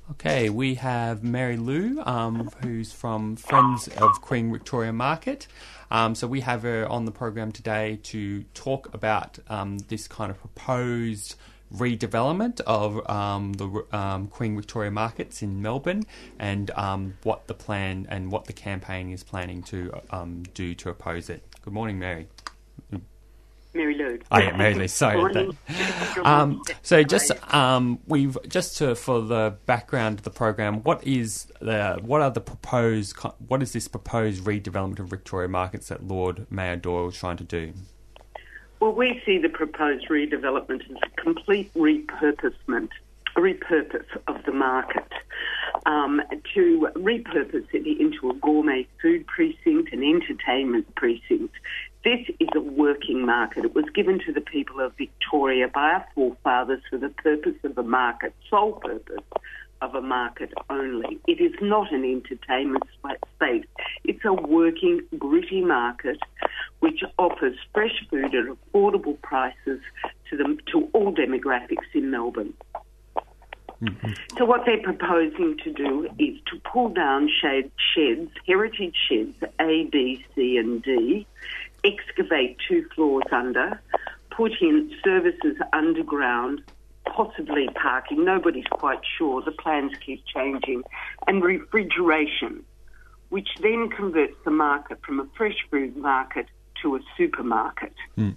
Okay, we have Mary Lou, who's from Friends of Queen Victoria Market. So we have her on the program today to talk about this kind of proposed redevelopment of the Queen Victoria Markets in Melbourne, and what the plan and what the campaign is planning to do to oppose it. Good morning, Mary. Mary Lou. Oh yeah, Mary Lou. Sorry. So just for the background of the program, what is this proposed redevelopment of Victoria Markets that Lord Mayor Doyle is trying to do? Well, we see the proposed redevelopment as a complete repurpose of the market, to repurpose it into a gourmet food precinct, an entertainment precinct. This is a working market. It was given to the people of Victoria by our forefathers for the purpose of a market, sole purpose of a market only. It is not an entertainment space. It's a working, gritty market which offers fresh food at affordable prices to all demographics in Melbourne. Mm-hmm. So what they're proposing to do is to pull down sheds, heritage sheds A, B, C and D, excavate 2 floors under, put in services underground, possibly parking, nobody's quite sure, the plans keep changing, and refrigeration, which then converts the market from a fresh food market to a supermarket.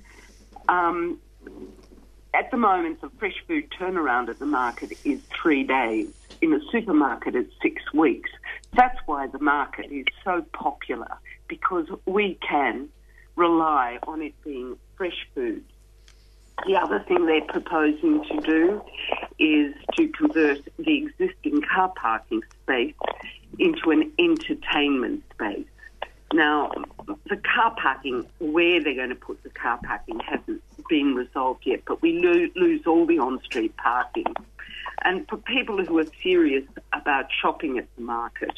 At the moment, the fresh food turnaround at the market is 3 days. In a supermarket, it's 6 weeks. That's why the market is so popular, because we can rely on it being fresh food. The other thing they're proposing to do is to convert the existing car parking space into an entertainment space. Now, the car parking, where they're going to put the car parking hasn't been resolved yet, but we lose all the on-street parking. And for people who are serious about shopping at the market,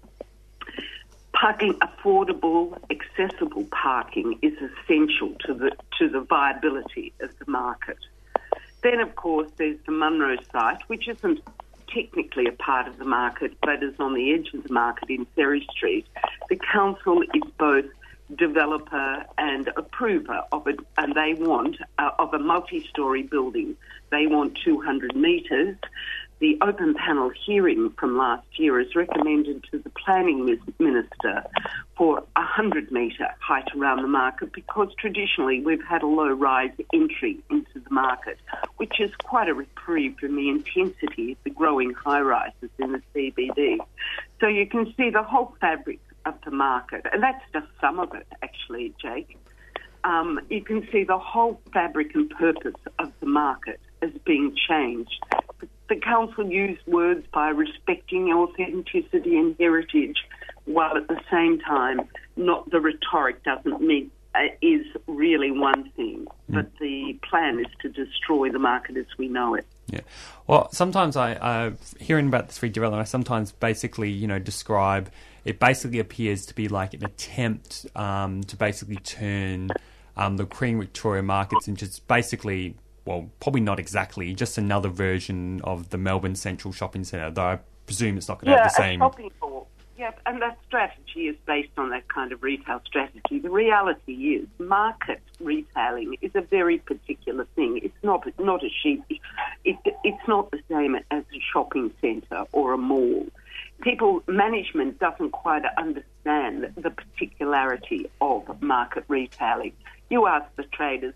parking, affordable, accessible parking is essential to the viability of the market. Then, of course, there's the Munro site, which isn't technically a part of the market, but is on the edge of the market in Ferry Street. The council is both developer and approver of it, and they want of a multi-storey building. They want 200 metres. The open panel hearing from last year has recommended to the planning minister for 100-metre height around the market, because traditionally we've had a low-rise entry into the market, which is quite a reprieve from the intensity of the growing high-rises in the CBD. So you can see the whole fabric of the market, and that's just some of it, actually, Jake. You can see the whole fabric and purpose of the market as being changed. The council used words by respecting authenticity and heritage, while at the same time, not the rhetoric doesn't mean is really one thing, but the plan is to destroy the market as we know it. Yeah. Well, sometimes I hearing about this redevelopment, I sometimes basically, describe it. Basically appears to be like an attempt to basically turn the Queen Victoria Markets into just basically, well, probably not exactly, just another version of the Melbourne Central Shopping Centre, though I presume it's not going to have the same... shopping mall. Yeah, and that strategy is based on that kind of retail strategy. The reality is market retailing is a very particular thing. It's not a sheep. It's not the same as a shopping centre or a mall. Management doesn't quite understand the particularity of market retailing. You ask the traders,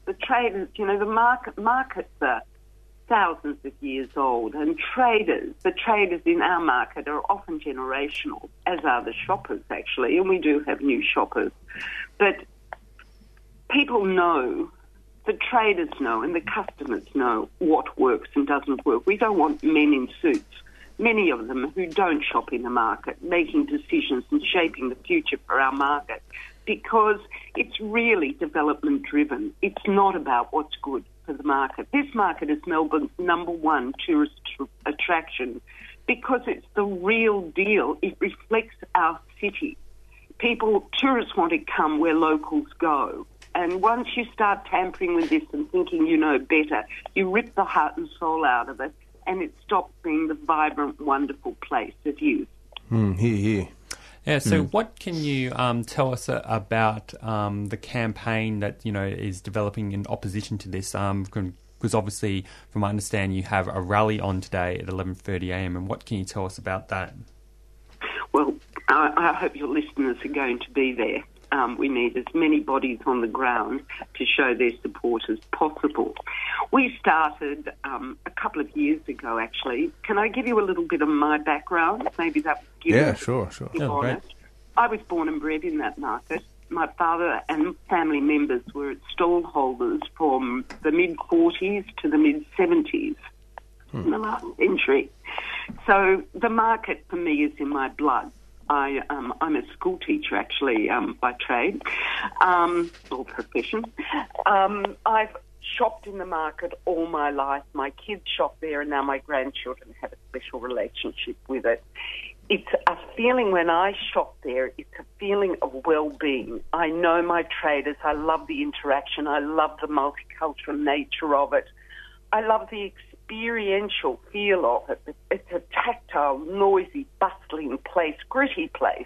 the markets are thousands of years old, and the traders in our market are often generational, as are the shoppers, actually, and we do have new shoppers. But people know, the traders know, and the customers know what works and doesn't work. We don't want men in suits, many of them who don't shop in the market, making decisions and shaping the future for our market, because it's really development driven. It's not about what's good for the market. This market is Melbourne's #1 tourist attraction because it's the real deal. It reflects our city. Tourists want to come where locals go. And once you start tampering with this and thinking you know better, you rip the heart and soul out of it, and it stops being the vibrant, wonderful place it is. Here. Yeah, so what can you tell us about the campaign that, is developing in opposition to this? Because obviously, from my understanding, you have a rally on today at 11:30am, and what can you tell us about that? Well, I hope your listeners are going to be there. We need as many bodies on the ground to show their support as possible. We started a couple of years ago, actually. Can I give you a little bit of my background? Maybe that would give Yeah, sure. Oh, great. I was born and bred in that market. My father and family members were stallholders from the mid-40s to the mid-70s in the last century. So the market for me is in my blood. I'm a school teacher, actually, by trade or profession. I've shopped in the market all my life. My kids shop there, and now my grandchildren have a special relationship with it. It's a feeling when I shop there, it's a feeling of well-being. I know my traders. I love the interaction. I love the multicultural nature of it. I love the experiential feel of it. It's a tactile, noisy, bustling place, gritty place.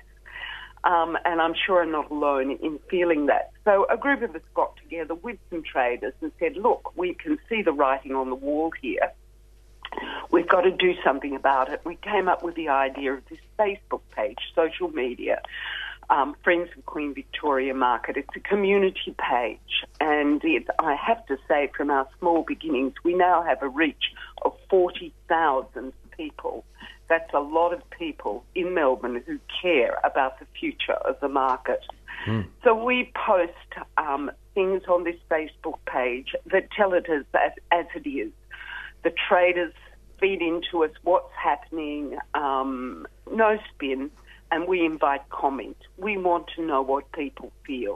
And I'm sure I'm not alone in feeling that. So a group of us got together with some traders and said, look, we can see the writing on the wall here. We've got to do something about it. We came up with the idea of this Facebook page, social media, Friends of Queen Victoria Market. It's a community page, and I have to say, from our small beginnings, we now have a reach of 40,000 people. That's a lot of people in Melbourne who care about the future of the market. So we post things on this Facebook page that tell it as it is. The traders feed into us what's happening, no spin, and we invite comment. We want to know what people feel.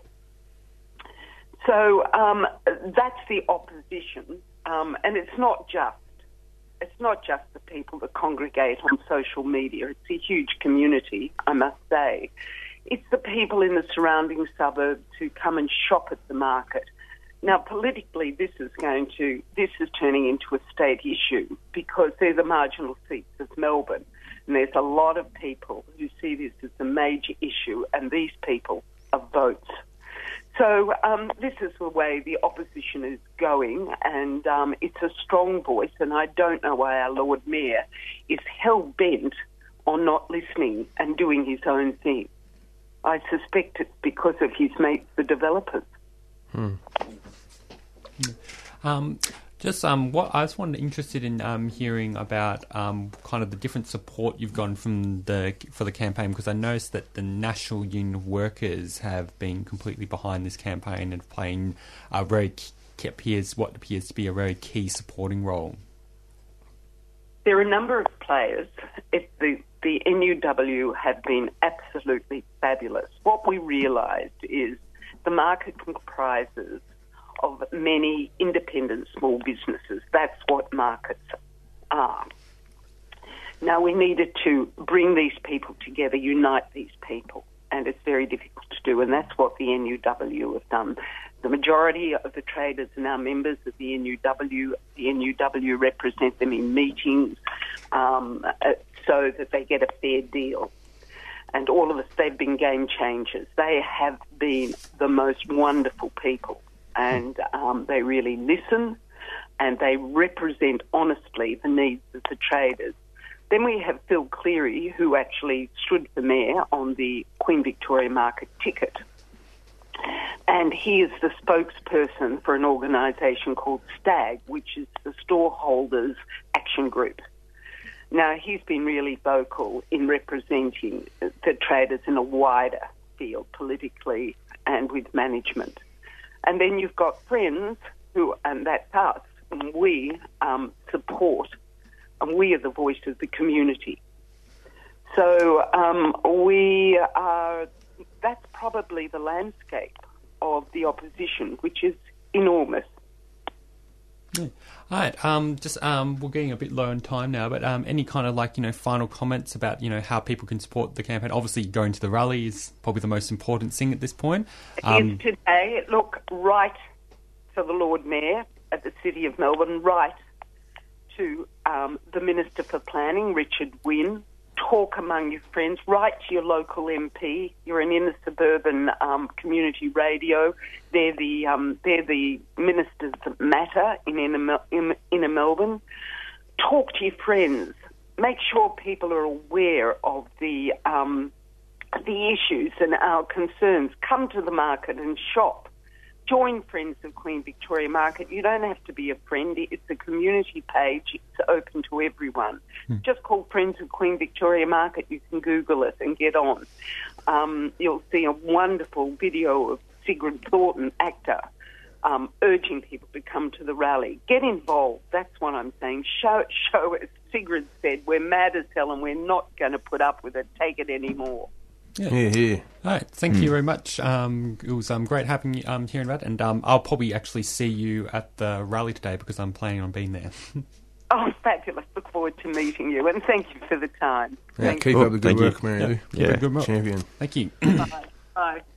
So that's the opposition, and it's not just the people that congregate on social media. It's a huge community, I must say. It's the people in the surrounding suburbs who come and shop at the market. Now, politically, this is turning into a state issue because they're the marginal seats of Melbourne, and there's a lot of people who see this as a major issue, and these people are votes. So this is the way the opposition is going, and it's a strong voice, and I don't know why our Lord Mayor is hell-bent on not listening and doing his own thing. I suspect it's because of his mates, the developers. What I was interested in hearing about kind of the different support you've gotten for the campaign, because I noticed that the National Union of Workers have been completely behind this campaign and playing what appears to be a very key supporting role. There are a number of players. The NUW have been absolutely fabulous. What we realised is the market comprises of many independent small businesses. That's what markets are. Now, we needed to bring these people together, unite these people, and it's very difficult to do, and that's what the NUW have done. The majority of the traders are now members of the NUW. The NUW represent them in meetings so that they get a fair deal. And all of us, they've been game changers. They have been the most wonderful people. And they really listen, and they represent honestly the needs of the traders. Then we have Phil Cleary, who actually stood for mayor on the Queen Victoria Market ticket. And he is the spokesperson for an organisation called STAG, which is the Storeholders Action Group. Now, he's been really vocal in representing the traders in a wider field, politically and with management. And then you've got Friends, and that's us, and we support, and we are the voice of the community. So that's probably the landscape of the opposition, which is enormous. Yeah. All right. We're getting a bit low on time now, but any kind of final comments about how people can support the campaign? Obviously, going to the rally is probably the most important thing at this point. Is today, look, write to the Lord Mayor at the City of Melbourne, write to the Minister for Planning, Richard Wynne. Talk among your friends. Write to your local MP. You're an inner suburban community radio. They're the ministers that matter in inner Melbourne. Talk to your friends. Make sure people are aware of the issues and our concerns. Come to the market and shop. Join Friends of Queen Victoria Market. You don't have to be a friend. It's a community page. It's open to everyone. Just call Friends of Queen Victoria Market. You can Google it and get on. You'll see a wonderful video of Sigrid Thornton, actor, urging people to come to the rally. Get involved. That's what I'm saying. Show, as Sigrid said, we're mad as hell and we're not going to put up with it. Take it anymore. Yeah. All right, thank you very much. It was great having you here in Rad, and I'll probably actually see you at the rally today because I'm planning on being there. Oh, fabulous. Look forward to meeting you, and thank you for the time. Yeah, keep up the good work, Mary Lou. Yeah, good work. Champion. Thank you. Bye. Bye.